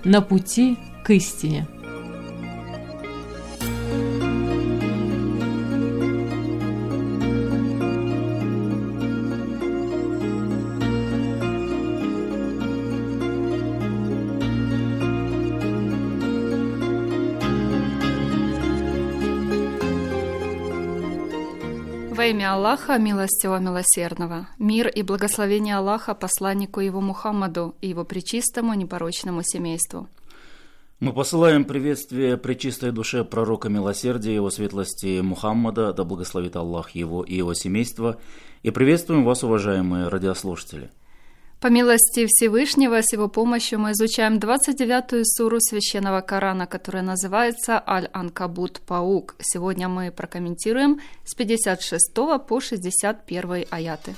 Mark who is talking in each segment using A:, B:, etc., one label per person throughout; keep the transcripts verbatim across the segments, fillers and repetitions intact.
A: на пути к истине.
B: Во имя Аллаха, милостивого, милосердного, мир и благословение Аллаха посланнику его Мухаммаду и его пречистому непорочному семейству.
C: Мы посылаем приветствие пречистой душе пророка милосердия, его светлости Мухаммада, да благословит Аллах его и его семейство, и приветствуем вас, уважаемые радиослушатели.
B: По милости Всевышнего, с его помощью мы изучаем двадцать девятую суру Священного Корана, которая называется Аль-Анкабут, Паук. Сегодня мы прокомментируем с пятьдесят шестого по шестьдесят первый аяты.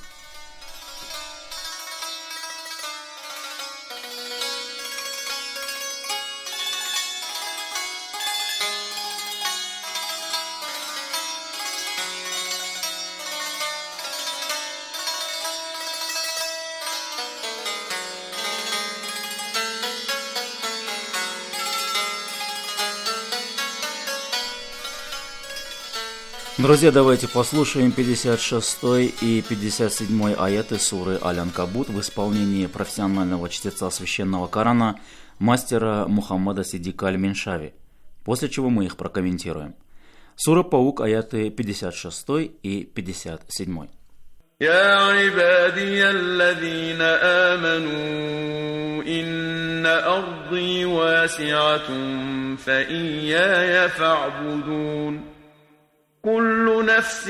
C: Друзья, давайте послушаем пятьдесят шестой и пятьдесят седьмой аяты суры Аль-Анкабут в исполнении профессионального чтеца Священного Корана мастера Мухаммада Сиддика Аль-Миншави, после чего мы их прокомментируем. Сура Паук, аяты пятьдесят шестой и пятьдесят седьмой.
D: يا عبادي الذين آمنوا إن أرضي واسعة فإياي فاعبدون كل نفس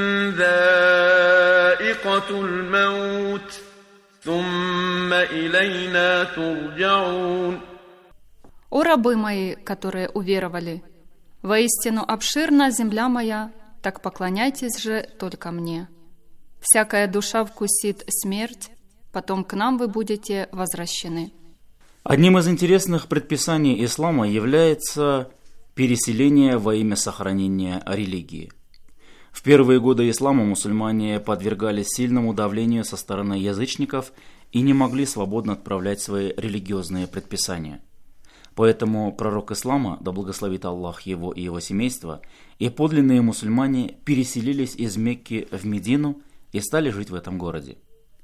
D: ذائقة الموت ثم إلينا ترجعون.
B: О рабы мои, которые уверовали, воистину обширна земля моя, так поклоняйтесь же только мне. Всякая душа вкусит смерть, потом к нам вы будете возвращены.
C: Одним из интересных предписаний ислама является переселение во имя сохранения религии. В первые годы ислама мусульмане подвергались сильному давлению со стороны язычников и не могли свободно отправлять свои религиозные предписания. Поэтому пророк ислама, да благословит Аллах его и его семейство, и подлинные мусульмане переселились из Мекки в Медину и стали жить в этом городе.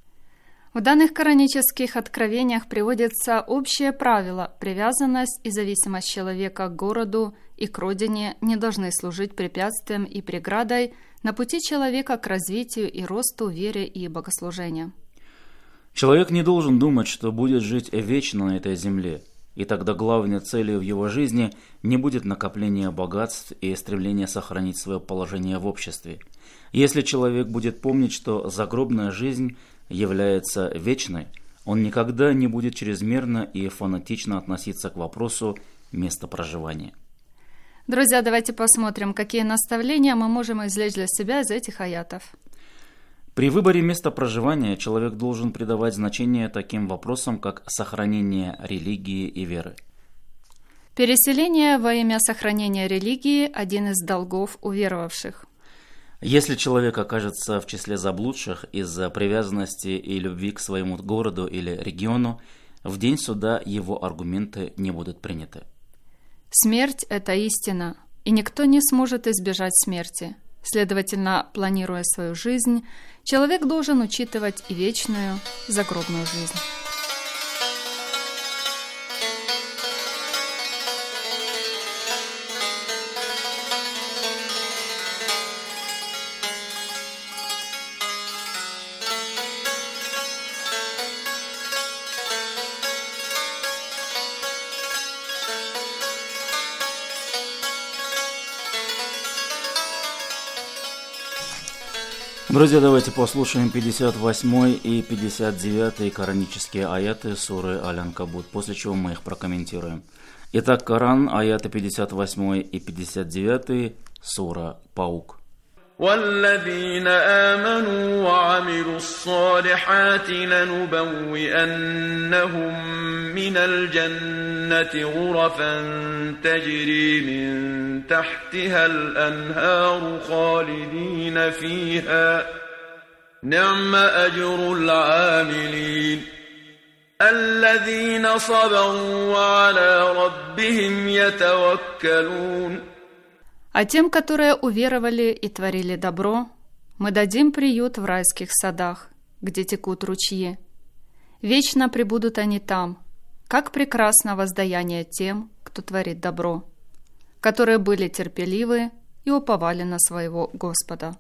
B: В данных коранических откровениях приводится общее правило: привязанность и зависимость человека к городу и к родине не должны служить препятствием и преградой на пути человека к развитию и росту веры и богослужения.
C: Человек не должен думать, что будет жить вечно на этой земле, и тогда главной целью в его жизни не будет накопление богатств и стремление сохранить свое положение в обществе. Если человек будет помнить, что загробная жизнь является вечной, он никогда не будет чрезмерно и фанатично относиться к вопросу места проживания.
B: Друзья, давайте посмотрим, какие наставления мы можем извлечь для себя из этих аятов.
C: При выборе места проживания человек должен придавать значение таким вопросам, как сохранение религии и веры.
B: Переселение во имя сохранения религии – один из долгов уверовавших.
C: Если человек окажется в числе заблудших из-за привязанности и любви к своему городу или региону, в день суда его аргументы не будут приняты.
B: Смерть – это истина, и никто не сможет избежать смерти. Следовательно, планируя свою жизнь, человек должен учитывать и вечную загробную жизнь.
C: Друзья, давайте послушаем пятьдесят восьмой и пятьдесят девятый коранические аяты суры Аль-Анкабут, после чего мы их прокомментируем. Итак, Коран, аяты пятьдесят восьмой и пятьдесят девятый, сура Паук.
D: والذين آمنوا وعملوا الصالحات لنبوئنهم من الجنة غرفا تجري من تحتها الأنهار خالدين فيها نعم أجر العاملين. الذين صبروا وعلى ربهم يتوكلون.
B: А тем, которые уверовали и творили добро, мы дадим приют в райских садах, где текут ручьи. Вечно пребудут они там, как прекрасно воздаяние тем, кто творит добро, которые были терпеливы и уповали на своего Господа.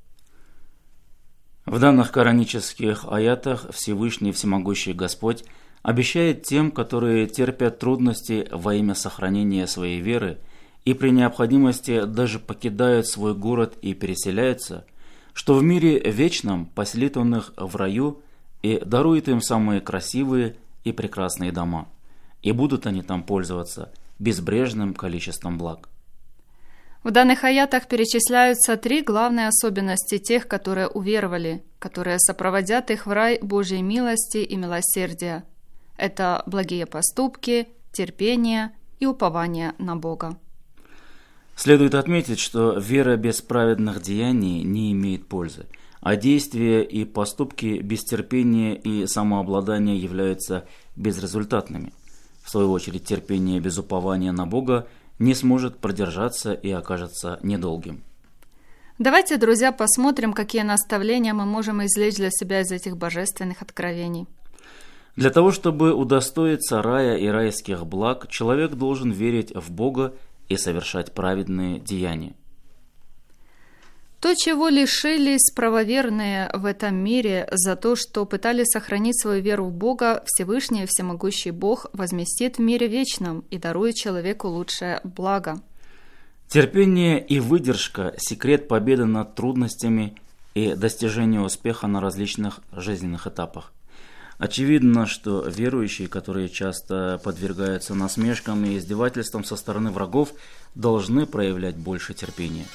C: В данных коранических аятах Всевышний Всемогущий Господь обещает тем, которые терпят трудности во имя сохранения своей веры и при необходимости даже покидают свой город и переселяются, что в мире вечном поселит Он их в раю и дарует им самые красивые и прекрасные дома, и будут они там пользоваться безбрежным количеством благ.
B: В данных аятах перечисляются три главные особенности тех, которые уверовали, которые сопроводят их в рай Божьей милости и милосердия. Это благие поступки, терпение и упование на Бога.
C: Следует отметить, что вера без праведных деяний не имеет пользы, а действия и поступки без терпения и самообладания являются безрезультатными. В свою очередь, терпение без упования на Бога не сможет продержаться и окажется недолгим.
B: Давайте, друзья, посмотрим, какие наставления мы можем извлечь для себя из этих божественных откровений.
C: Для того, чтобы удостоиться рая и райских благ, человек должен верить в Бога и совершать праведные деяния.
B: То, чего лишились правоверные в этом мире за то, что пытались сохранить свою веру в Бога, Всевышний и Всемогущий Бог возместит в мире вечном и дарует человеку лучшее благо.
C: Терпение и выдержка – секрет победы над трудностями и достижения успеха на различных жизненных этапах. Очевидно, что верующие, которые часто подвергаются насмешкам и издевательствам со стороны врагов, должны проявлять больше терпения.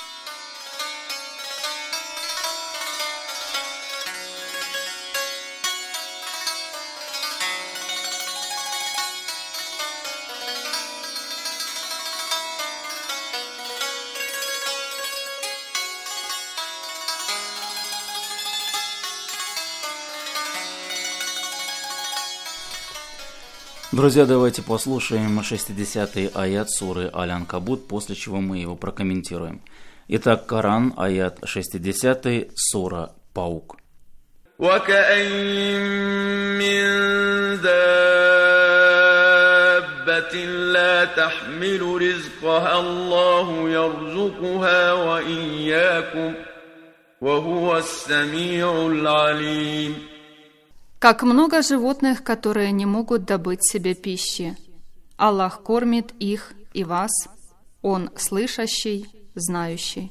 C: Друзья, давайте послушаем шестидесятый аят суры Аль-Анкабут, после чего мы его прокомментируем. Итак, Коран, аят шестидесятый, сура Паук.
D: وَكَأَيِّن مِّن دَابَّةٍ لَّا تَحْمِلُ رِزْقَهَا اللَّهُ يَرْزُقُهَا وَإِيَّاكُمْ وَهُوَ السَّمِيعُ الْعَلِيمُ.
B: Как много животных, которые не могут добыть себе пищи. Аллах кормит их и вас. Он слышащий, знающий.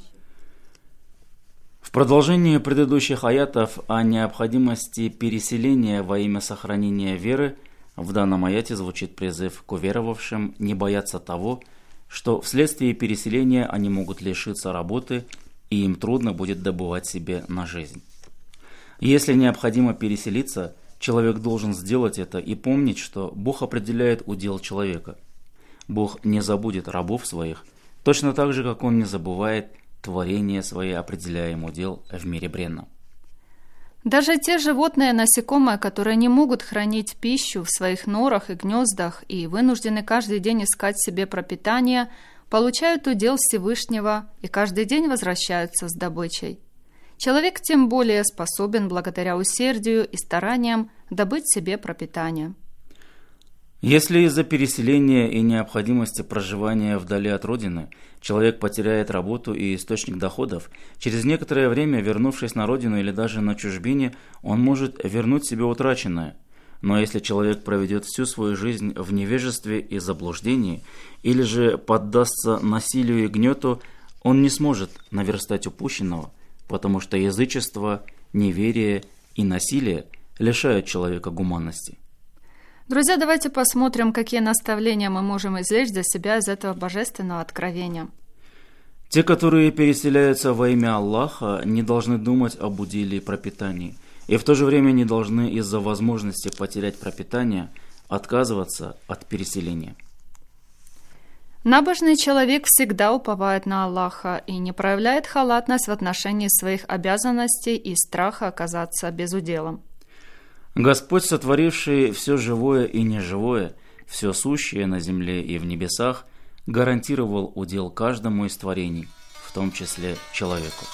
C: В продолжение предыдущих аятов о необходимости переселения во имя сохранения веры, в данном аяте звучит призыв к уверовавшим не бояться того, что вследствие переселения они могут лишиться работы и им трудно будет добывать себе на жизнь. Если необходимо переселиться, человек должен сделать это и помнить, что Бог определяет удел человека. Бог не забудет рабов своих, точно так же, как Он не забывает творение свои, определяя им удел в мире бренном.
B: Даже те животные, насекомые, которые не могут хранить пищу в своих норах и гнездах и вынуждены каждый день искать себе пропитание, получают удел Всевышнего и каждый день возвращаются с добычей. Человек тем более способен благодаря усердию и стараниям добыть себе пропитание.
C: Если из-за переселения и необходимости проживания вдали от родины человек потеряет работу и источник доходов, через некоторое время, вернувшись на родину или даже на чужбине, он может вернуть себе утраченное. Но если человек проведет всю свою жизнь в невежестве и заблуждении, или же поддастся насилию и гнету, он не сможет наверстать упущенного, потому что язычество, неверие и насилие лишают человека гуманности.
B: Друзья, давайте посмотрим, какие наставления мы можем извлечь для себя из этого божественного откровения.
C: Те, которые переселяются во имя Аллаха, не должны думать об уделе и пропитании, и в то же время не должны из-за возможности потерять пропитание отказываться от переселения.
B: Набожный человек всегда уповает на Аллаха и не проявляет халатность в отношении своих обязанностей и страха оказаться безуделом.
C: Господь, сотворивший все живое и неживое, все сущее на земле и в небесах, гарантировал удел каждому из творений, в том числе человеку.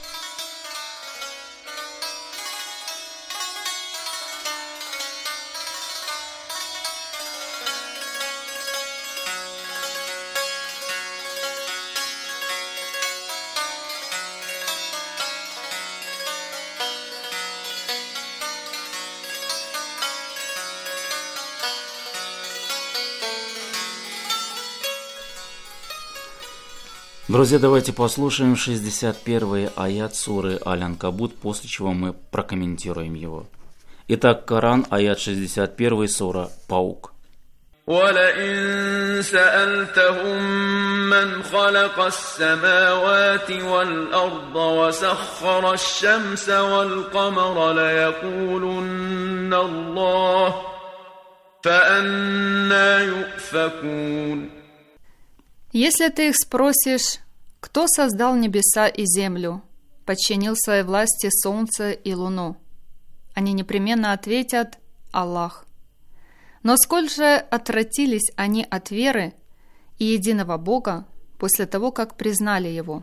C: Друзья, давайте послушаем шестьдесят первый аят суры Аль-Анкабут, после чего мы прокомментируем его. Итак, Коран, аят шестьдесят один, сура Паук.
D: وَلَئِن سَأَلْتَهُم مَّنْ خَلَقَ السَّمَاوَاتِ وَالْأَرْضَ وَسَخَّرَ الشَّمْسَ وَالْقَمَرَ لَيَقُولُنَّ اللَّهُ فَأَنَّىٰ يُؤْفَكُونَ.
B: Если ты их спросишь, кто создал небеса и землю, подчинил своей власти солнце и луну, они непременно ответят «Аллах». Но сколь же отвратились они от веры и единого Бога после того, как признали Его.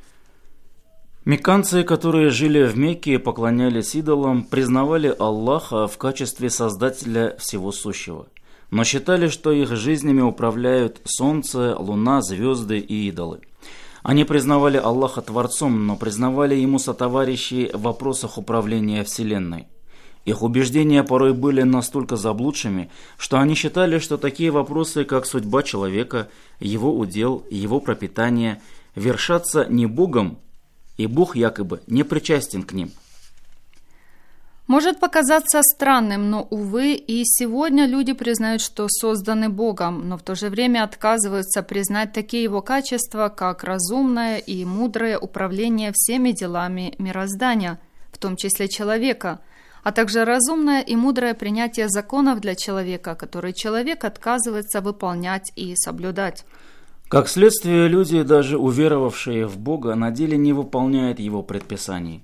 C: Мекканцы, которые жили в Мекке и поклонялись идолам, признавали Аллаха в качестве Создателя всего сущего, но считали, что их жизнями управляют солнце, луна, звезды и идолы. Они признавали Аллаха Творцом, но признавали Ему сотоварищей в вопросах управления Вселенной. Их убеждения порой были настолько заблудшими, что они считали, что такие вопросы, как судьба человека, его удел, его пропитание, вершатся не Богом, и Бог якобы не причастен к ним.
B: Может показаться странным, но, увы, и сегодня люди признают, что созданы Богом, но в то же время отказываются признать такие Его качества, как разумное и мудрое управление всеми делами мироздания, в том числе человека, а также разумное и мудрое принятие законов для человека, которые человек отказывается выполнять и соблюдать.
C: Как следствие, люди, даже уверовавшие в Бога, на деле не выполняют Его предписаний.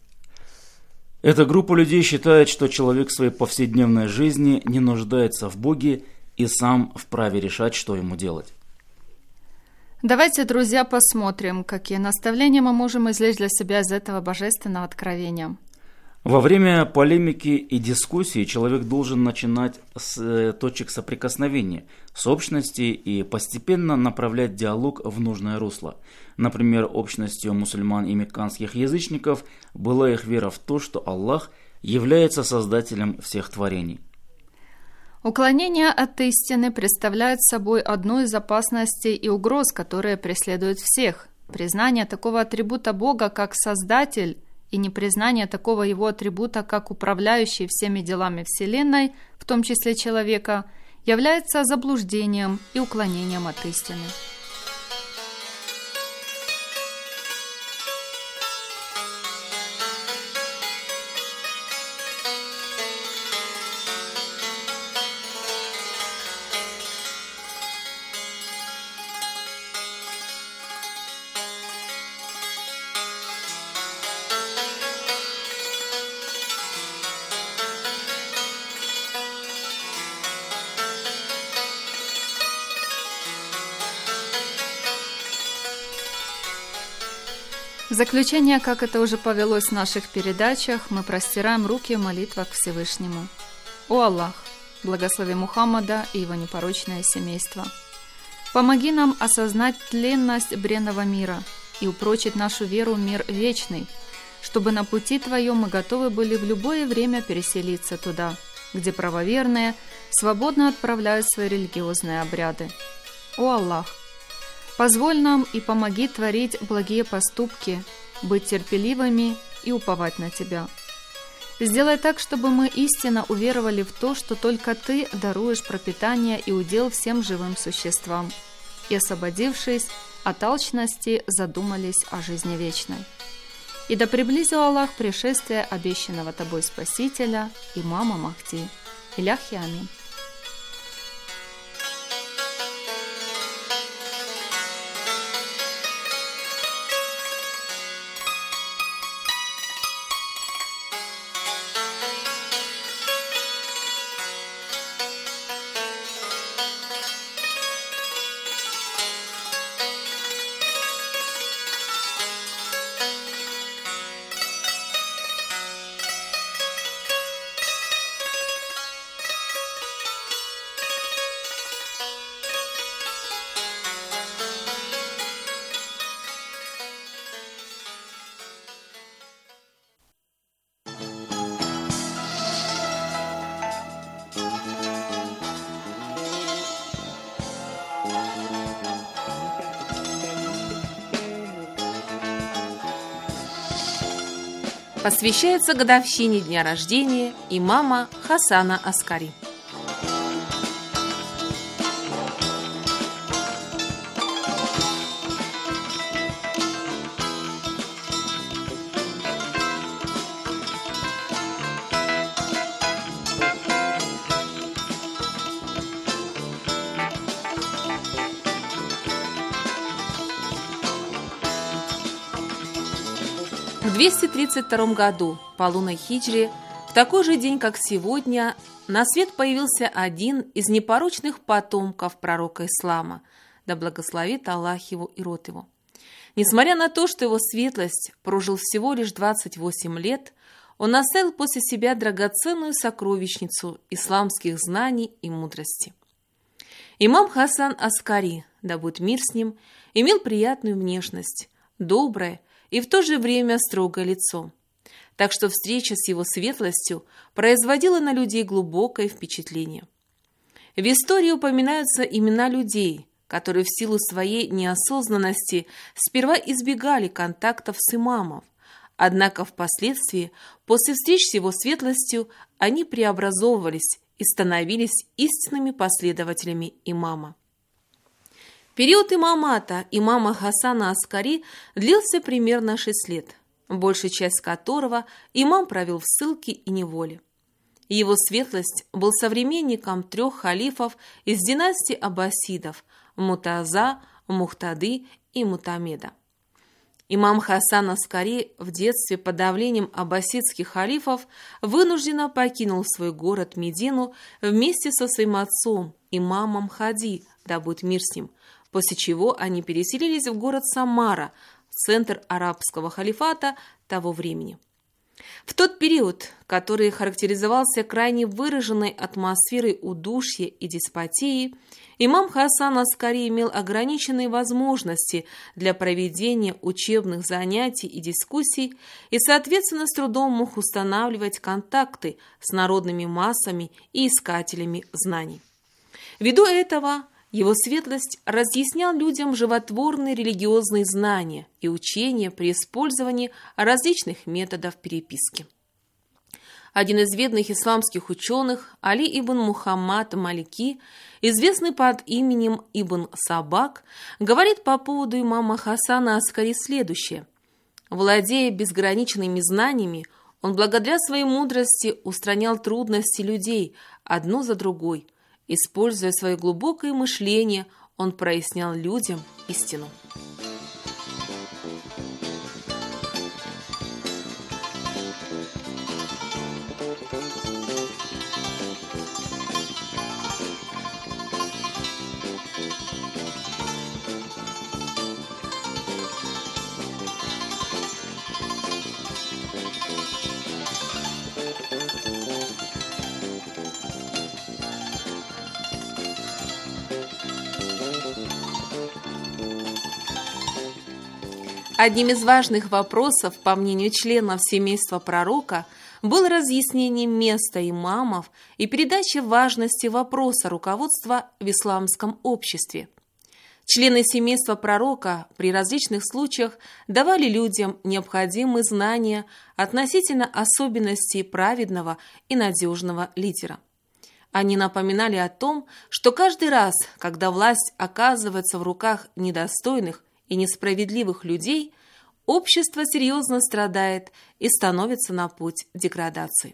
C: Эта группа людей считает, что человек в своей повседневной жизни не нуждается в Боге и сам вправе решать, что ему делать.
B: Давайте, друзья, посмотрим, какие наставления мы можем извлечь для себя из этого божественного откровения.
C: Во время полемики и дискуссии человек должен начинать с точек соприкосновения, с общности и постепенно направлять диалог в нужное русло. Например, общностью мусульман и мекканских язычников была их вера в то, что Аллах является создателем всех творений.
B: Уклонение от истины представляет собой одну из опасностей и угроз, которые преследуют всех. Признание такого атрибута Бога как Создатель и непризнание такого Его атрибута, как управляющий всеми делами Вселенной, в том числе человека, является заблуждением и уклонением от истины. В заключение, как это уже повелось в наших передачах, мы простираем руки в молитвах к Всевышнему. О Аллах, благослови Мухаммада и его непорочное семейство. Помоги нам осознать тленность бренного мира и упрочить нашу веру в мир вечный, чтобы на пути Твоем мы готовы были в любое время переселиться туда, где правоверные свободно отправляют свои религиозные обряды. О Аллах, позволь нам и помоги творить благие поступки, быть терпеливыми и уповать на Тебя. Сделай так, чтобы мы истинно уверовали в то, что только Ты даруешь пропитание и удел всем живым существам, и, освободившись от алчности, задумались о жизни вечной. И да приблизил Аллах пришествие обещанного Тобой Спасителя, имама Махди. Иляхи амин.
E: посвящается годовщине дня рождения имама Хасана Аскари. В двести тридцать втором году по лунной хиджре, в такой же день, как сегодня, на свет появился один из непорочных потомков пророка ислама, да благословит Аллах его и род его. Несмотря на то, что его светлость прожил всего лишь двадцать восемь лет, он оставил после себя драгоценную сокровищницу исламских знаний и мудрости. Имам Хасан Аскари, да будет мир с ним, имел приятную внешность, доброе и в то же время строгое лицо, так что встреча с его светлостью производила на людей глубокое впечатление. В истории упоминаются имена людей, которые в силу своей неосознанности сперва избегали контактов с имамом, однако впоследствии, после встреч с его светлостью, они преобразовывались и становились истинными последователями имама. Период имамата имама Хасана Аскари длился примерно шесть лет, большая часть которого имам провел в ссылке и неволе. Его светлость был современником трех халифов из династии аббасидов – Мутаза, Мухтады и Мутамеда. Имам Хасан Аскари в детстве под давлением аббасидских халифов вынужденно покинул свой город Медину вместе со своим отцом, имамом Хади, да будет мир с ним, после чего они переселились в город Самара, центр арабского халифата того времени. В тот период, который характеризовался крайне выраженной атмосферой удушья и деспотии, имам Хасан Аскари имел ограниченные возможности для проведения учебных занятий и дискуссий и, соответственно, с трудом мог устанавливать контакты с народными массами и искателями знаний. Ввиду этого его светлость разъяснял людям животворные религиозные знания и учения при использовании различных методов переписки. Один из видных исламских ученых, Али ибн Мухаммад Малики, известный под именем Ибн Сабак, говорит по поводу имама Хасана Аскари следующее. Владея безграничными знаниями, он благодаря своей мудрости устранял трудности людей одну за другой. Используя свое глубокое мышление, он прояснял людям истину. Одним из важных вопросов, по мнению членов семейства пророка, было разъяснение места имамов и передача важности вопроса руководства в исламском обществе. Члены семейства пророка при различных случаях давали людям необходимые знания относительно особенностей праведного и надежного лидера. Они напоминали о том, что каждый раз, когда власть оказывается в руках недостойных и несправедливых людей, общество серьезно страдает и становится на путь деградации.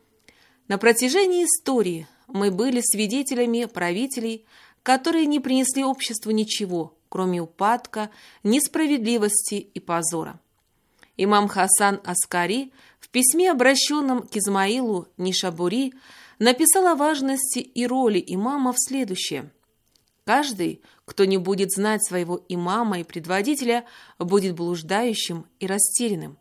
E: На протяжении истории мы были свидетелями правителей, которые не принесли обществу ничего, кроме упадка, несправедливости и позора. Имам Хасан Аскари в письме, обращенном к Измаилу Нишабури, написал о важности и роли имамов следующее. Каждый, кто не будет знать своего имама и предводителя, будет блуждающим и растерянным.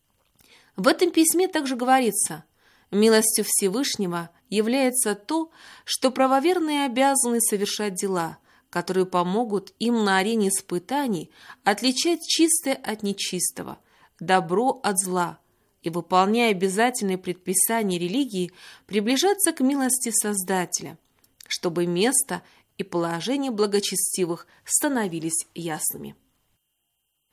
E: В этом письме также говорится: «Милостью Всевышнего является то, что правоверные обязаны совершать дела, которые помогут им на арене испытаний отличать чистое от нечистого, добро от зла, и, выполняя обязательные предписания религии, приближаться к милости Создателя, чтобы место и положение благочестивых становились ясными».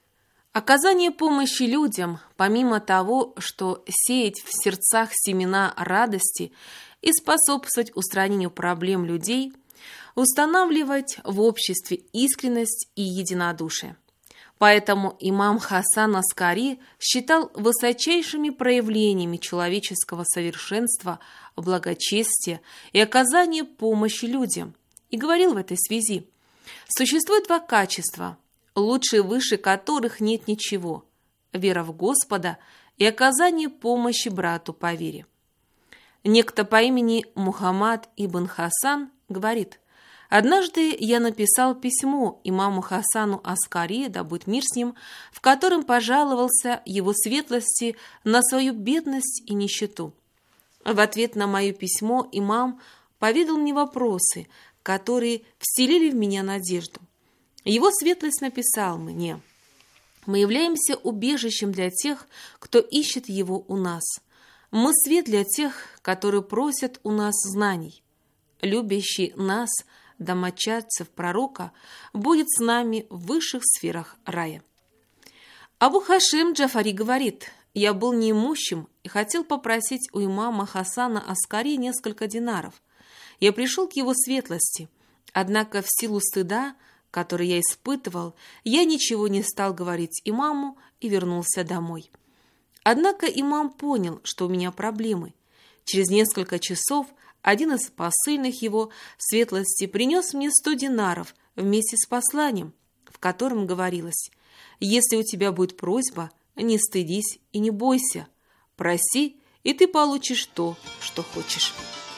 E: Оказание помощи людям, помимо того, что сеять в сердцах семена радости и способствовать устранению проблем людей, устанавливать в обществе искренность и единодушие. Поэтому имам Хасан Аскари считал высочайшими проявлениями человеческого совершенства, благочестия и оказания помощи людям. И говорил в этой связи: существует два качества, лучше и выше которых нет ничего – вера в Господа и оказание помощи брату по вере. Некто по имени Мухаммад ибн Хасан говорит: «Однажды я написал письмо имаму Хасану Аскари, да будет мир с ним, в котором пожаловался его светлости на свою бедность и нищету. В ответ на мое письмо имам поведал мне вопросы, которые вселили в меня надежду. Его светлость написал мне: мы являемся убежищем для тех, кто ищет его у нас. Мы свет для тех, которые просят у нас знаний. Любящий нас, домочадцев пророка, будет с нами в высших сферах рая». Абу Хашим Джафари говорит: «Я был неимущим и хотел попросить у имама Хасана Аскари несколько динаров. Я пришел к его светлости, однако в силу стыда, который я испытывал, я ничего не стал говорить имаму и вернулся домой. Однако имам понял, что у меня проблемы. Через несколько часов один из посыльных его светлости принес мне сто динаров вместе с посланием, в котором говорилось: если у тебя будет просьба, не стыдись и не бойся, проси, и ты получишь то, что хочешь».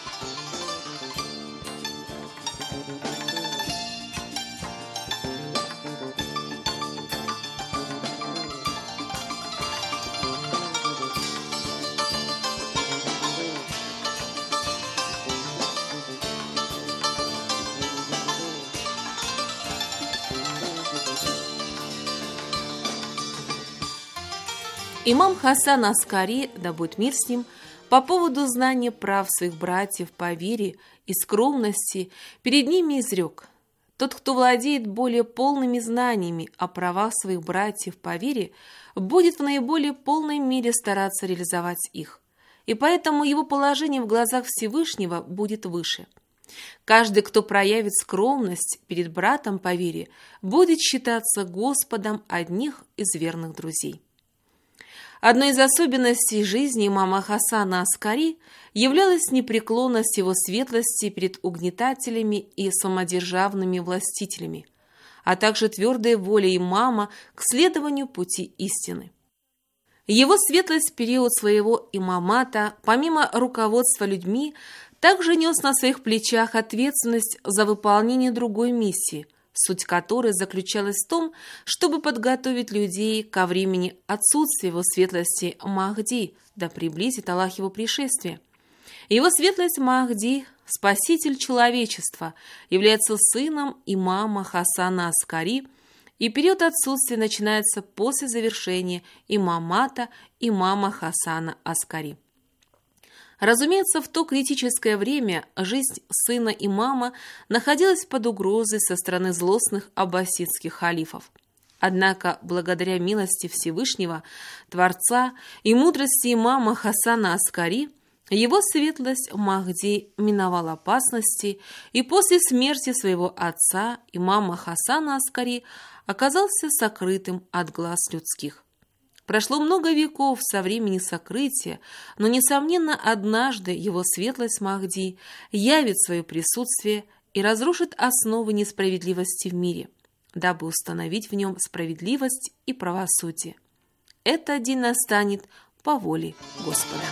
E: Имам Хасан Аскари, да будет мир с ним, по поводу знания прав своих братьев по вере и скромности перед ними изрек: «Тот, кто владеет более полными знаниями о правах своих братьев по вере, будет в наиболее полной мере стараться реализовать их, и поэтому его положение в глазах Всевышнего будет выше. Каждый, кто проявит скромность перед братом по вере, будет считаться Господом одних из верных друзей». Одной из особенностей жизни имама Хасана Аскари являлась непреклонность его светлости перед угнетателями и самодержавными властителями, а также твердая воля имама к следованию пути истины. Его светлость в период своего имамата, помимо руководства людьми, также нес на своих плечах ответственность за выполнение другой миссии, суть которой заключалась в том, чтобы подготовить людей ко времени отсутствия его светлости Махди, да приблизит Аллах его пришествие. Его светлость Махди, спаситель человечества, является сыном имама Хасана Аскари, и период отсутствия начинается после завершения имамата имама Хасана Аскари. Разумеется, в то критическое время жизнь сына имама находилась под угрозой со стороны злостных аббасидских халифов. Однако, благодаря милости Всевышнего, Творца и мудрости имама Хасана Аскари, его светлость Махди миновал опасности и после смерти своего отца, имама Хасана Аскари, оказался сокрытым от глаз людских. Прошло много веков со времени сокрытия, но, несомненно, однажды его светлость Махди явит свое присутствие и разрушит основы несправедливости в мире, дабы установить в нем справедливость и правосудие. Этот день настанет по воле Господа.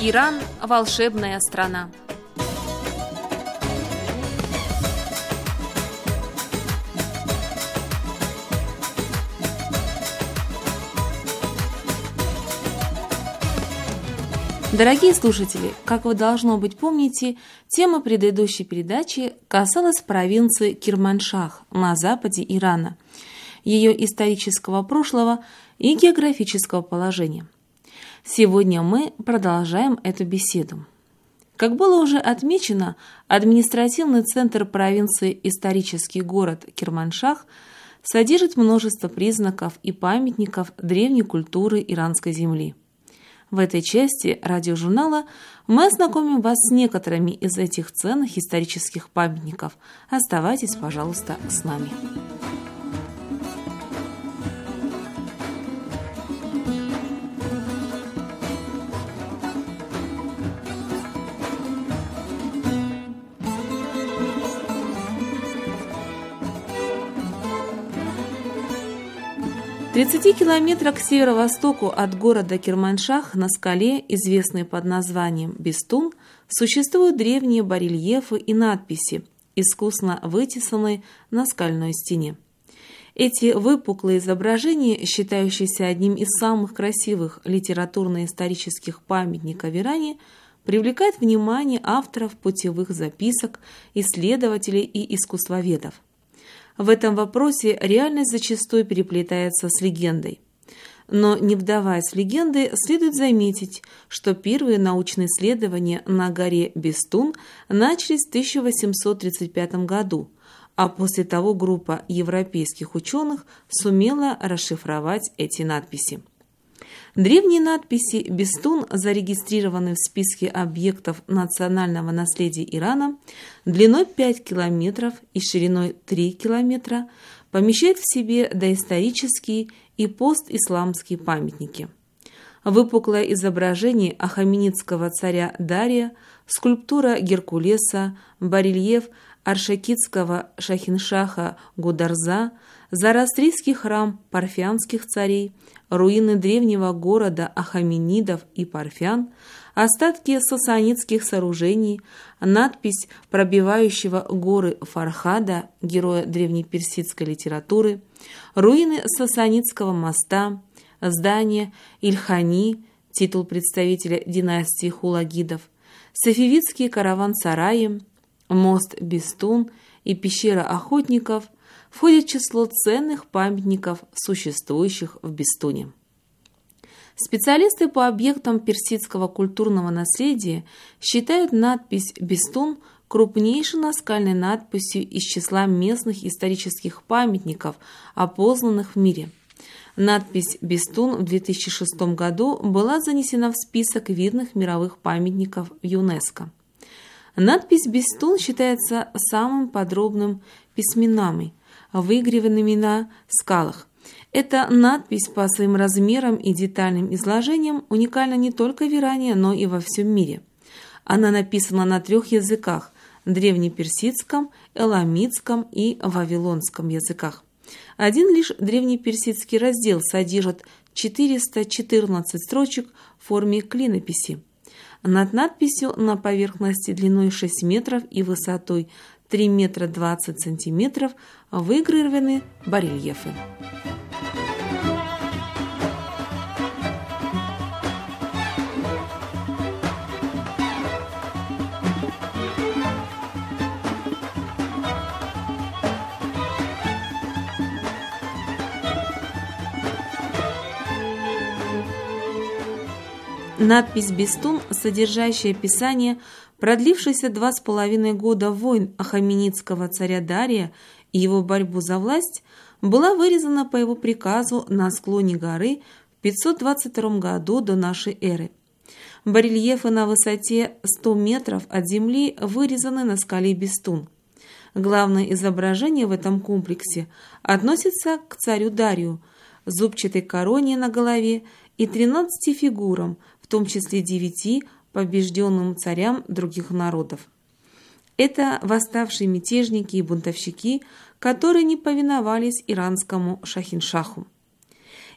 E: Иран – волшебная страна. Дорогие слушатели, как вы, должно быть, помните, тема предыдущей передачи касалась провинции Кирманшах на западе Ирана, ее исторического прошлого и географического положения. Сегодня мы продолжаем эту беседу. Как было уже отмечено, административный центр провинции, исторический город Кирманшах, содержит множество признаков и памятников древней культуры иранской земли. В этой части радиожурнала мы ознакомим вас с некоторыми из этих ценных исторических памятников. Оставайтесь, пожалуйста, с нами. В тридцати километрах к северо-востоку от города Кирманшах на скале, известной под названием Бестун, существуют древние барельефы и надписи, искусно вытесанные на скальной стене. Эти выпуклые изображения, считающиеся одним из самых красивых литературно-исторических памятников в Иране, привлекают внимание авторов путевых записок, исследователей и искусствоведов. В этом вопросе реальность зачастую переплетается с легендой. Но, не вдаваясь в легенды, следует заметить, что первые научные исследования на горе Бестун начались в тысяча восемьсот тридцать пятом году, а после того группа европейских ученых сумела расшифровать эти надписи. Древние надписи Бестун, зарегистрированные в списке объектов национального наследия Ирана, длиной пять километров и шириной три километра, помещают в себе доисторические и постисламские памятники. Выпуклое изображение ахаменидского царя Дария, скульптура Геркулеса, барельеф аршакидского шахиншаха Гударза, зороастрийский храм парфянских царей, руины древнего города ахаменидов и парфян, остатки сасанидских сооружений, надпись пробивающего горы Фархада, героя древнеперсидской литературы, руины сасанидского моста, здание Ильхани, титул представителя династии Хулагидов, сафевидские караван-сараи, мост Бестун и пещера охотников входят в число ценных памятников, существующих в Бестуне. Специалисты по объектам персидского культурного наследия считают надпись «Бестун» крупнейшей наскальной надписью из числа местных исторических памятников, опознанных в мире. Надпись «Бестун» в две тысячи шестом году была занесена в список видных мировых памятников ЮНЕСКО. Надпись «Бестун» считается самым подробным письменами, выгравированными на скалах. Эта надпись по своим размерам и детальным изложениям уникальна не только в Иране, но и во всем мире. Она написана на трех языках – древнеперсидском, эламитском и вавилонском языках. Один лишь древнеперсидский раздел содержит четыреста четырнадцать строчек в форме клинописи. Над надписью на поверхности длиной шесть метров и высотой три метра двадцать сантиметров выгравированы барельефы. Надпись «Бестун», содержащая описание продлившейся два с половиной года войн ахаменидского царя Дария и его борьбу за власть, была вырезана по его приказу на склоне горы в пятьсот двадцать втором году до нашей эры. Барельефы на высоте сто метров от земли вырезаны на скале Бестун. Главное изображение в этом комплексе относится к царю Дарию, зубчатой короне на голове и тринадцати фигурам, в том числе девяти побежденным царям других народов. Это восставшие мятежники и бунтовщики, которые не повиновались иранскому шахиншаху.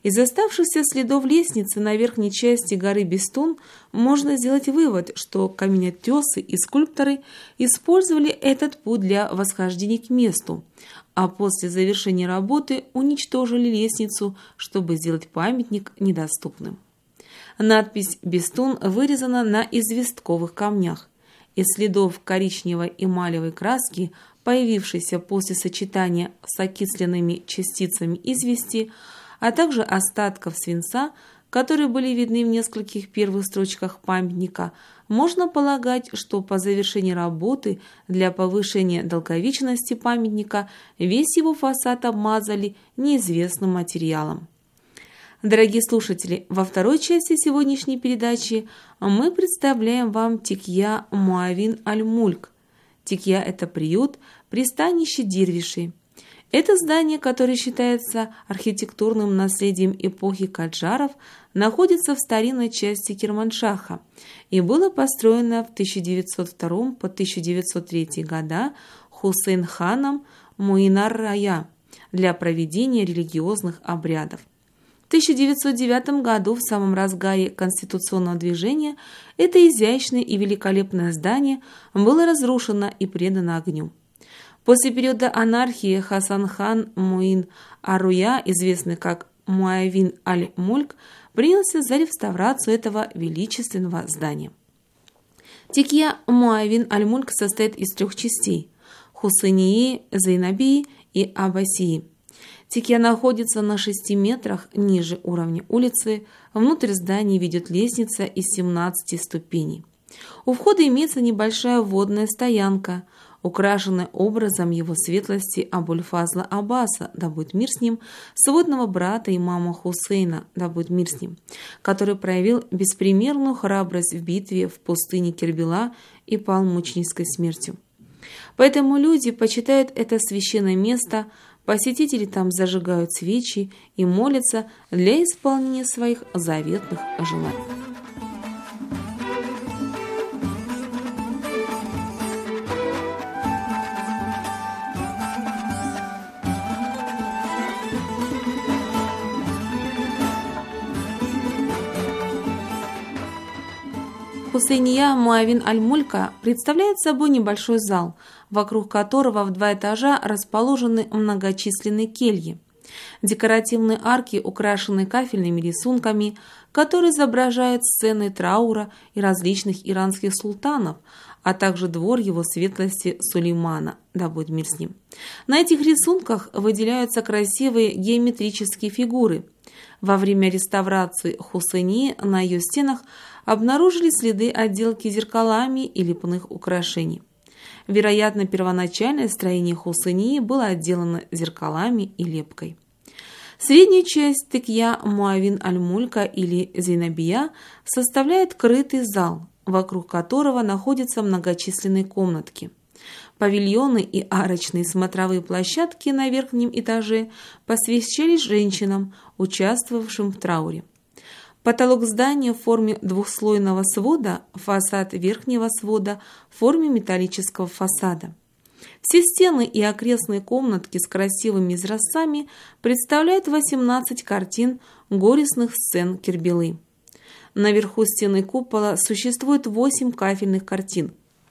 E: Из оставшихся следов лестницы на верхней части горы Бестун можно сделать вывод, что каменотесы и скульпторы использовали этот путь для восхождения к месту, а после завершения работы уничтожили лестницу, чтобы сделать памятник недоступным. Надпись «Бестун» вырезана на известковых камнях. Из следов коричневой эмалевой краски, появившейся после сочетания с окисленными частицами извести, а также остатков свинца, которые были видны в нескольких первых строчках памятника, можно полагать, что по завершении работы для повышения долговечности памятника весь его фасад обмазали неизвестным материалом. Дорогие слушатели, во второй части сегодняшней передачи мы представляем вам Тикья Муавин Аль-Мульк. Тикья – это приют, пристанище дервишей. Это здание, которое считается архитектурным наследием эпохи Каджаров, находится в старинной части Керманшаха и было построено в тысяча девятьсот втором по тысяча девятьсот третий года Хусейн ханом Муинар-Рая для проведения религиозных обрядов. В тысяча девятьсот девятом году, в самом разгаре конституционного движения, это изящное и великолепное здание было разрушено и предано огню. После периода анархии Хасан хан Муин Аруя, известный как Муавин Аль-Мульк, принялся за реставрацию этого величественного здания. Тикья Муавин Аль-Мульк состоит из трех частей – Хусейнии, Зайнабии и Аббасии. Тикья находится на шести метрах ниже уровня улицы, внутрь здания ведет лестница из семнадцати ступеней. У входа имеется небольшая водная стоянка, украшенная образом его светлости Абуль-Фазла Аббаса, да будет мир с ним, сводного брата имама Хусейна, да будет мир с ним, который проявил беспримерную храбрость в битве в пустыне Кербела и пал мученической смертью. Поэтому люди почитают это священное место, посетители там зажигают свечи и молятся для исполнения своих заветных желаний. Хусейния Муавин Аль-Мулька представляет собой небольшой зал, вокруг которого в два этажа расположены многочисленные кельи. Декоративные арки украшены кафельными рисунками, которые изображают сцены траура и различных иранских султанов, а также двор его светлости Сулеймана, да будет мир с ним. На этих рисунках выделяются красивые геометрические фигуры. Во время реставрации Хусейнии на ее стенах обнаружили следы отделки зеркалами и лепных украшений. Вероятно, первоначальное строение Хусейнии было отделано зеркалами и лепкой. Средняя часть Тикья Муавин Аль-Мулька или Зейнабия составляет крытый зал, вокруг которого находятся многочисленные комнатки. Павильоны и арочные смотровые площадки на верхнем этаже посвящались женщинам, участвовавшим в трауре. Потолок здания в форме двухслойного свода, фасад верхнего свода в форме металлического фасада. Все стены и окрестные комнатки с красивыми изразцами представляют восемнадцать картин горестных сцен Кербелы. Наверху стены купола существует восемь кафельных картин.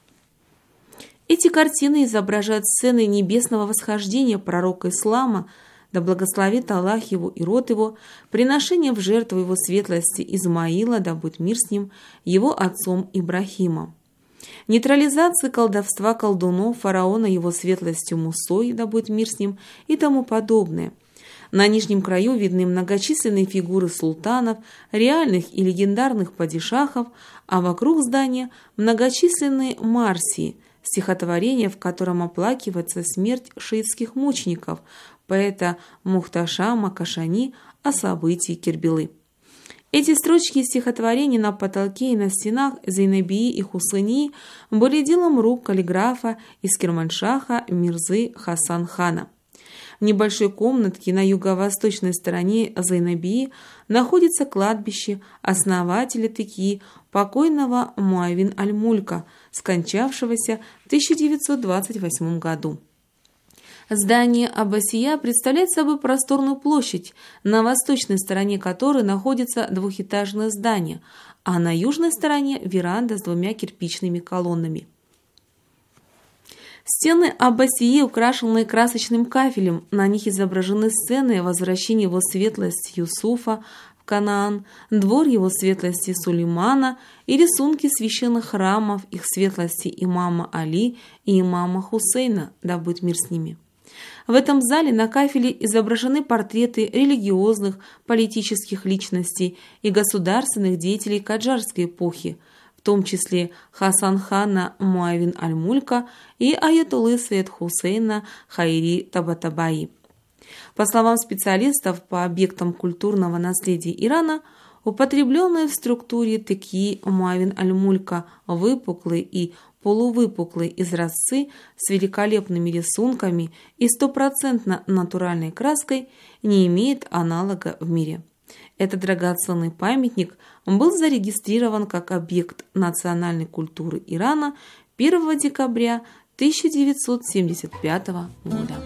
E: Эти картины изображают сцены небесного восхождения пророка ислама, да благословит Аллах его и род его, приношение в жертву его светлости Измаила, да будет мир с ним, его отцом Ибрахимом. Нейтрализации колдовства колдунов фараона его светлостью Мусой, да будет мир с ним, и тому подобное. На нижнем краю видны многочисленные фигуры султанов, реальных и легендарных падишахов, а вокруг здания многочисленные марсии, стихотворение, в котором оплакивается смерть шиитских мучеников, поэта Мухташама Кашани о событии Кербелы. Эти строчки стихотворений на потолке и на стенах Зейнабии и Хусейнии были делом рук каллиграфа из Керманшаха Мирзы Хасан хана. В небольшой комнатке на юго-восточной стороне Зейнабии находится кладбище основателя Тикьи, покойного Муавин Аль-Мулька, скончавшегося в тысяча девятьсот двадцать восьмом году. Здание Аббасия представляет собой просторную площадь, на восточной стороне которой находится двухэтажное здание, а на южной стороне веранда с двумя кирпичными колоннами. Стены Аббасии украшены красочным кафелем, на них изображены сцены возвращения его светлости Юсуфа в Канаан, двор его светлости Сулеймана и рисунки священных храмов их светлости имама Али и имама Хусейна, да будет мир с ними. В этом зале на кафеле изображены портреты религиозных, политических личностей и государственных деятелей каджарской эпохи, в том числе Хасан-хана Муавин аль-Мулька и аятоллы Саид Хусейна Хайри Табатабаи. По словам специалистов по объектам культурного наследия Ирана, употребленные в структуре текьи Муавин аль-Мулька выпуклые и полувыпуклые изразцы с великолепными рисунками и стопроцентно натуральной краской не имеет аналога в мире. Этот драгоценный памятник был зарегистрирован как объект национальной культуры Ирана первого декабря тысяча девятьсот семьдесят пятого года.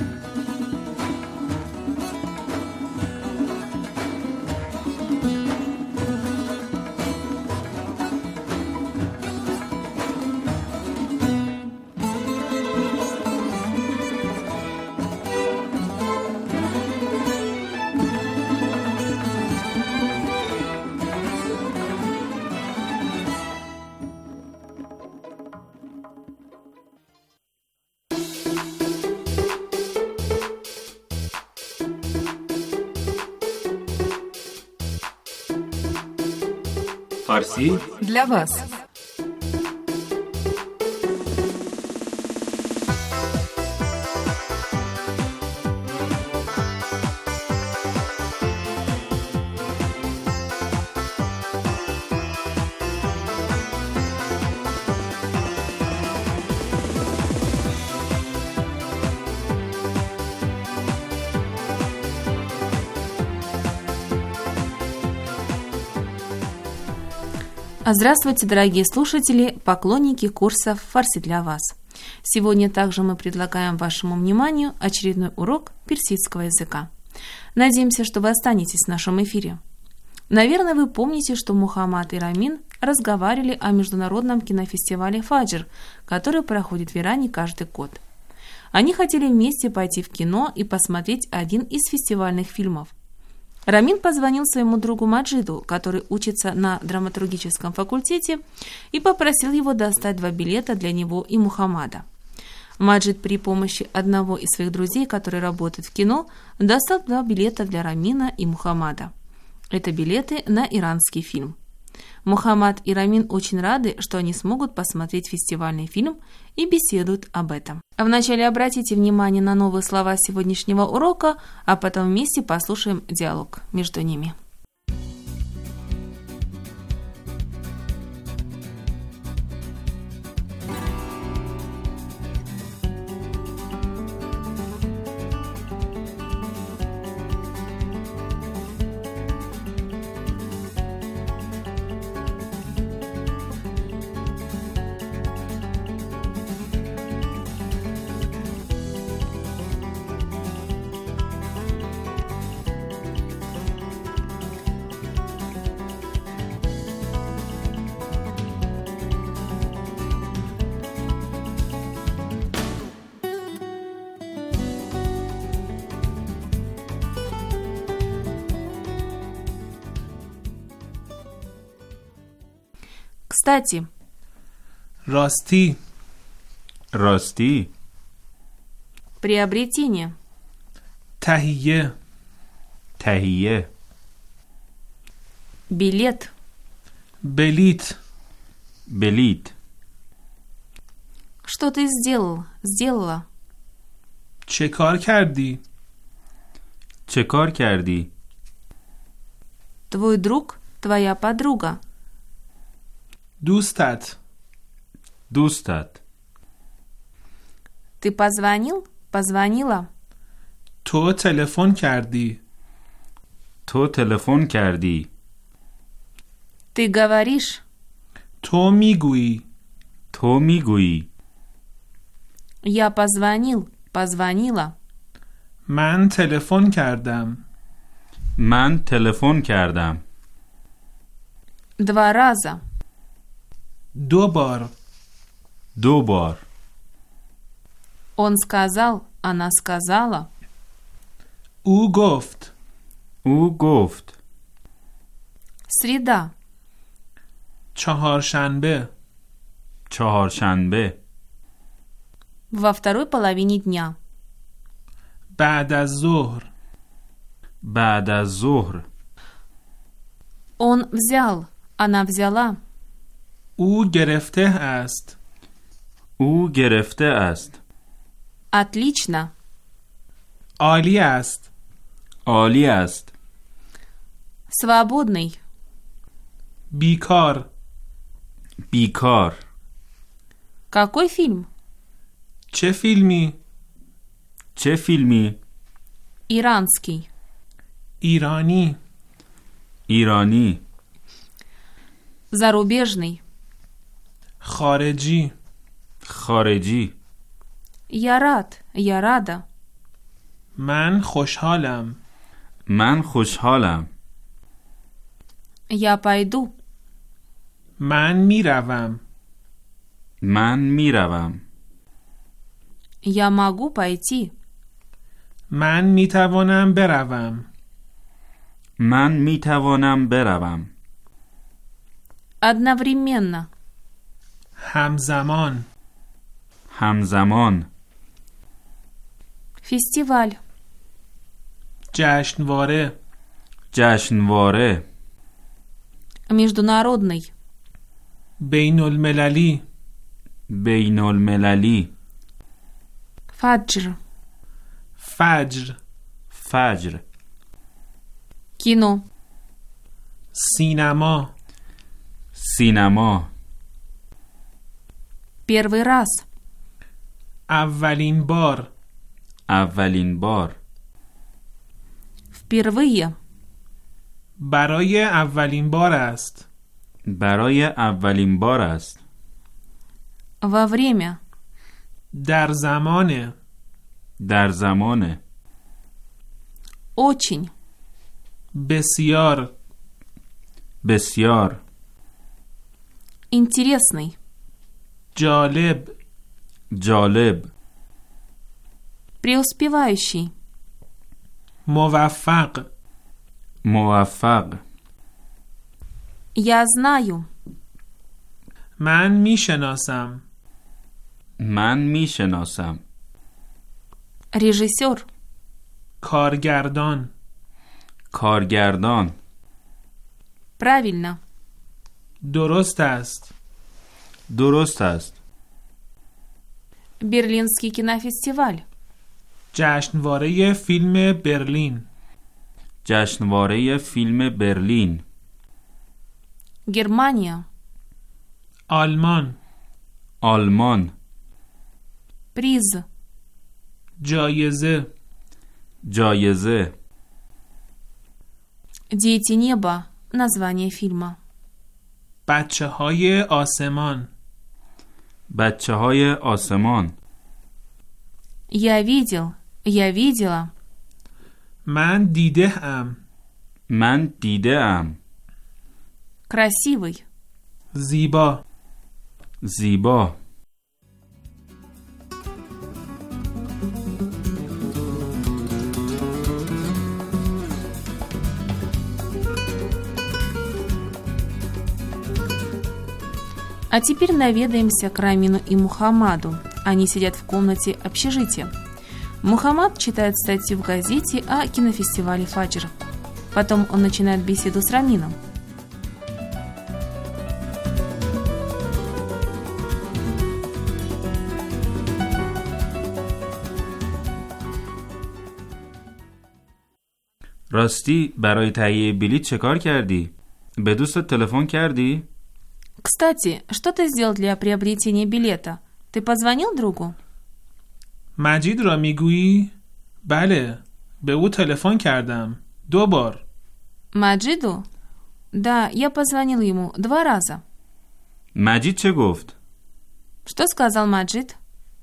C: Фарси
A: для вас.
E: Здравствуйте, дорогие слушатели, поклонники курсов «Фарси для вас». Сегодня также мы предлагаем вашему вниманию очередной урок персидского языка. Надеемся, что вы останетесь в нашем эфире. Наверное, вы помните, что Мухаммад и Рамин разговаривали о международном кинофестивале «Фаджр», который проходит в Иране каждый год. Они хотели вместе пойти в кино и посмотреть один из фестивальных фильмов. Рамин позвонил своему другу Маджиду, который учится на драматургическом факультете, и попросил его достать два билета для него и Мухаммада. Маджид при помощи одного из своих друзей, который работает в кино, достал два билета для Рамина и Мухаммада. Это билеты на иранский фильм. Мухаммад и Рамин очень рады, что они смогут посмотреть фестивальный фильм, и беседуют об этом. Вначале обратите внимание на новые слова сегодняшнего урока, а потом вместе послушаем диалог между ними. Кстати,
F: راستی
C: راستی
E: приобретение,
F: تهیه
C: تهیه
E: билет,
F: بلیت
C: بلیت
E: что ты сделал, сделала,
F: چه کار کردی؟
C: چه کار کردی؟
E: твой друг, твоя подруга,
F: دوستت
C: دوستت
E: ты позвонил, позвонила,
F: تو تلفن کردی
C: تو تلفن کردی
E: ты говоришь,
F: تو میگویی
C: تو میگویی
E: я позвонил, Позвонила.
F: من تلفن کردم.
C: من تلفن کردم.
E: Два раза.
F: دو بار.
C: دو بار.
E: Он сказал, она сказала.
F: او گفت.
C: او گفت.
E: Среда.
F: چهارشنبه.
C: چهارشنبه.
E: Во второй половине дня.
F: بعد از ظهر.
C: بعد از ظهر.
E: Он взял, она взяла.
F: او گرفته است.
C: او گرفته است.
E: Отлично.
F: عالی است.
C: عالی است.
E: Свободный.
F: بیکار.
C: بیکار.
E: Какой фильм?
F: چه فیلمی؟
C: چه فیلمی؟
E: Иранский.
F: ایرانی.
C: ایرانی.
E: Зарубежный.
F: خارجی.
C: خارجی.
E: Я рад, я рада.
F: من خوشحالم.
C: من خوشحالم.
E: Я пойду.
F: من میروم.
C: من میروم.
E: Я могу пойти.
F: من میتوانم بروم.
C: من میتوانم بروم.
E: Одновременно.
F: همزمان.
C: همزمان.
E: Фестиваль.
F: جشنواره.
C: جشنواره.
E: Международный.
F: بین المللی.
C: بین المللی.
E: Фаджр.
F: فجر.
C: فجر.
E: Кино.
F: سینما.
C: سینما.
E: Первый раз.
F: اولین بار.
C: اولین بار.
E: Впервые.
F: برای اولین بار است.
C: برای اولین بار است.
E: Во время.
F: در زمان.
C: در زمان.
E: Очень.
F: بسیار.
C: بسیار.
E: Интересный.
F: جالب.
C: جالب.
E: Преуспевающий.
F: موفق.
C: موفق.
E: Я знаю.
F: من میشناسم.
C: من میشناسم.
E: Режиссер.
F: کارگردان.
C: کارگردان.
E: Правильно.
F: درست است.
C: درست است.
E: Берлинский кинофестиваль.
F: جشنواره فیلم برلین.
C: جشنواره فیلم برلین.
E: Германия.
F: آلمان.
C: آلمان.
E: Приз.
F: جایزه.
C: جایزه.
E: Дети неба. Название фильма.
F: بچه های آسمان.
C: بچه های آسمان.
E: Я видел. Я видела.
F: من دیده ام.
C: من دیده ام.
E: Красивый.
F: زیبا.
C: زیبا.
E: А теперь наведаемся к Рамину и Мухаммаду. Они сидят в комнате общежития. Мухаммад читает статью в газете о кинофестивале «Фаджр». Потом он начинает беседу с Рамином.
C: راستی برای تهیه بلیط چه کار کردی؟ به دوستت تلفن کردی؟
E: Кстати, что ты сделал для приобретения билета? Ты позвонил другу?
F: مجید را میگویی؟ بله، به او تلفن کردم. دو بار.
E: Маджиду? Да, я позвонил ему два раза.
C: مجید چه گفت؟
E: Что сказал Маджид?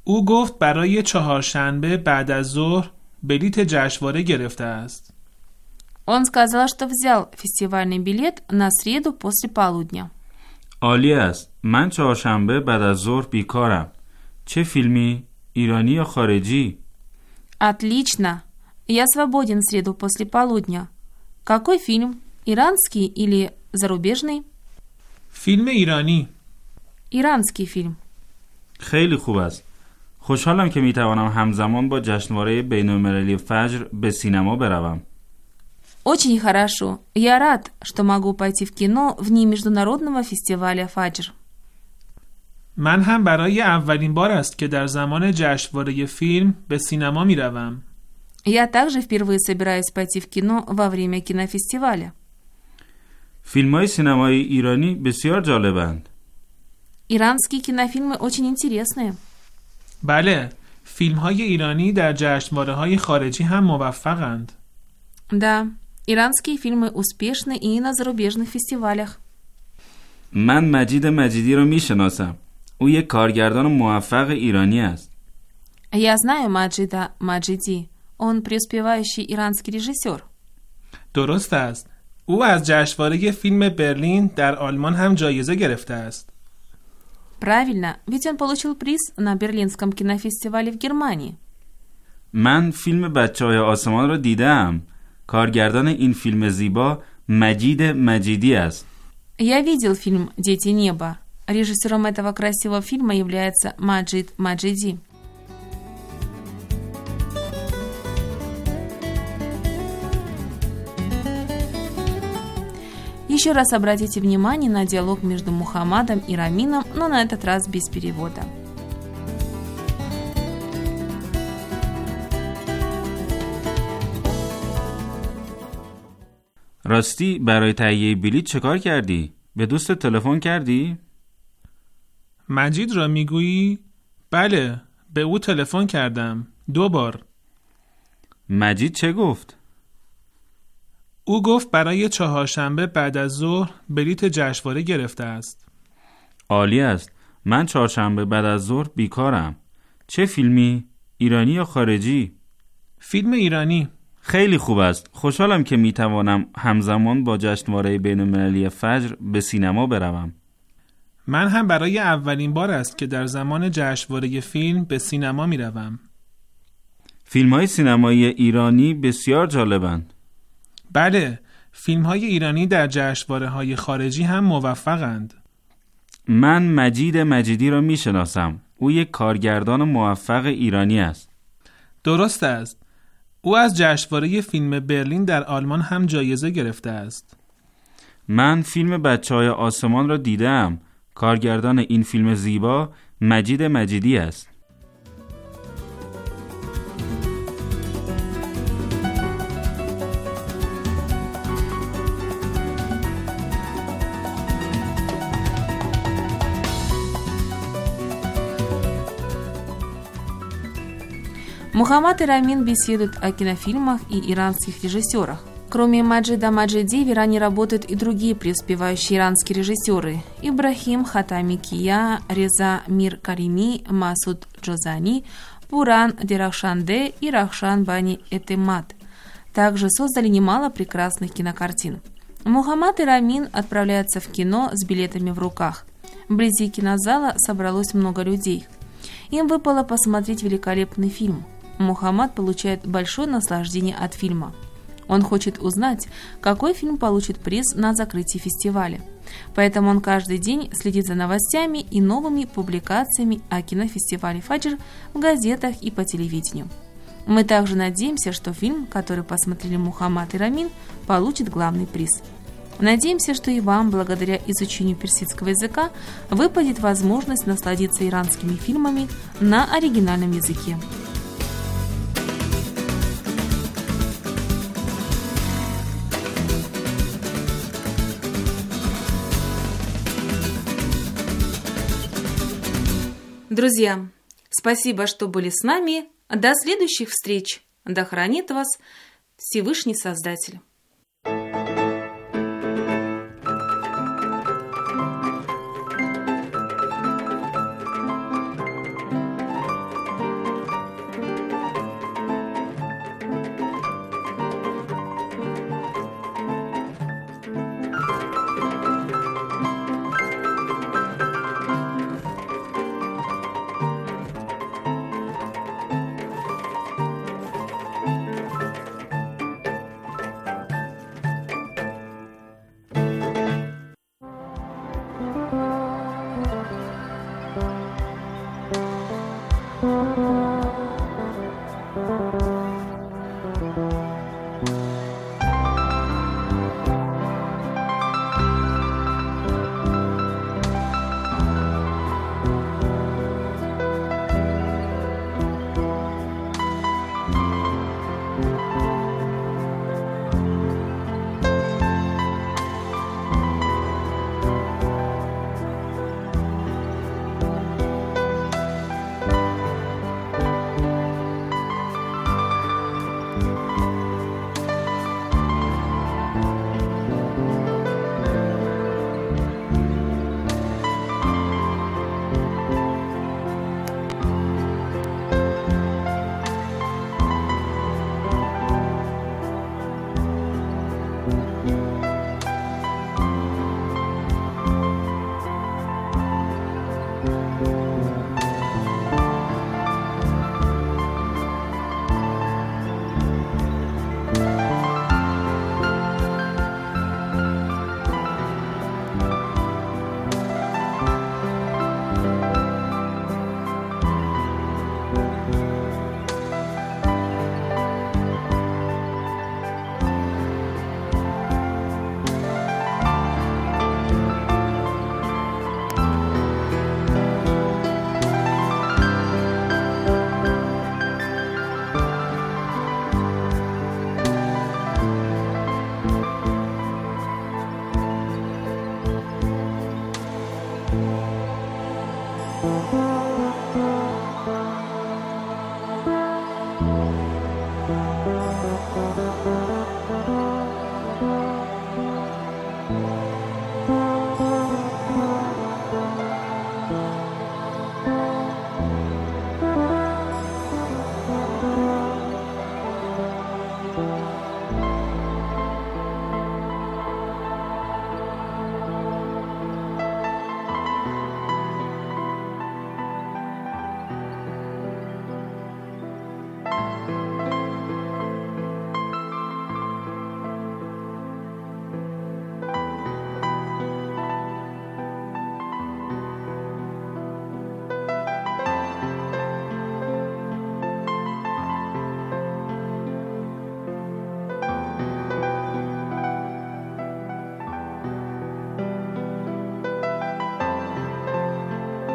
F: او گفت برای چهارشنبه بعد از ظهر بلیت جشنواره گرفته است.
E: Он сказал, что взял фестивальный билет на среду после полудня.
C: عالی است. من چهارشنبه بعد از ظهر بیکارم. چه فیلمی؟ ایرانی یا خارجی؟
E: Отлично. Я свободен в среду после полудня. Какой фильм? Иранский или зарубежный?
F: فیلم ایرانی.
E: Иранский фильм.
C: خیلی خوب است. خوشحالم که میتوانم همزمان با جشنواره بین‌المللی فجر به سینما بروم.
E: Очень хорошо. Я рад, что могу пойти в кино в дни международного фестиваля «Фаджр».
F: من هم برای اولین بار است که در زمان جشنواره فیلم به سینما می روم.
E: Я также впервые собираюсь пойти в кино во время кинофестиваля.
C: فیلم‌های سینمایی ایرانی بسیار جالبند.
E: Иранские кинофильмы очень интересные.
F: بله، فیلم‌های ایرانی در جشنواره‌های خارجی هم موفقند.
E: Да, иранские фильмы успешны и на зарубежных фестивалях.
C: من مجید مجیدی رو میشناسم. او یک کارگردان موفق ایرانی است.
E: Я знаю Маджида Маджиди. Он преуспевающий иранский режиссер.
F: درست است. او از جشنواره فیلم برلین در آلمان هم جایزه گرفته است.
E: Правильно, ведь он получил приз на Берлинском кинофестивале в Германии.
C: من فیلم بچه‌های آسمان رو دیدم. کارگردان این فیلم زیبا مجید مجیدی است.
E: Я видел фильм «Дети неба». Режиссером этого красивого фильма является Маджид Маджиди. Еще раз обратите внимание на диалог между Мухаммадом и Рамином, но на этот раз без перевода.
C: راستی برای تهیه بلیط چه کار کردی؟ به دوست تلفن کردی؟
F: مجید را میگویی؟ بله، به او تلفن کردم دو بار.
C: مجید چه گفت؟
F: او گفت برای چهارشنبه بعد از ظهر بلیت جشنواره گرفته است.
C: عالی است. من چهارشنبه بعد از ظهر بیکارم. چه فیلمی؟ ایرانی یا خارجی؟
F: فیلم ایرانی.
C: خیلی خوب است. خوشحالم که میتوانم همزمان با جشنواره بین‌المللی فجر به سینما بروم.
F: من هم برای اولین بار است که در زمان جشنواره فیلم به سینما میروم.
C: فیلم‌های سینمایی ایرانی بسیار جالبند.
F: بله، فیلم‌های ایرانی در جشنواره‌های خارجی هم موفقند.
C: من مجید مجیدی را میشناسم. او یک کارگردان موفق ایرانی است.
F: درست است. او از جشنواره فیلم برلین در آلمان هم جایزه گرفته است.
C: من فیلم بچه‌های آسمان را دیدم. کارگردان این فیلم زیبا مجید مجیدی است.
E: Мухаммад и Рамин беседуют о кинофильмах и иранских режиссерах. Кроме Маджида Маджиди, в Иране работают и другие преуспевающие иранские режиссеры: Ибрахим Хатами Кия, Реза Мир Карими, Масуд Джозани, Пуран Дерахшанде и Рахшан Бани Этемат. Также создали немало прекрасных кинокартин. Мухаммад и Рамин отправляются в кино с билетами в руках. Вблизи кинозала собралось много людей. Им выпало посмотреть великолепный фильм. Мухаммад получает большое наслаждение от фильма. Он хочет узнать, какой фильм получит приз на закрытии фестиваля. Поэтому он каждый день следит за новостями и новыми публикациями о кинофестивале «Фаджр» в газетах и по телевидению. Мы также надеемся, что фильм, который посмотрели Мухаммад и Рамин, получит главный приз. Надеемся, что и вам, благодаря изучению персидского языка, выпадет возможность насладиться иранскими фильмами на оригинальном языке. Друзья, спасибо, что были с нами. До следующих встреч. Да хранит вас Всевышний Создатель.
G: Thank you.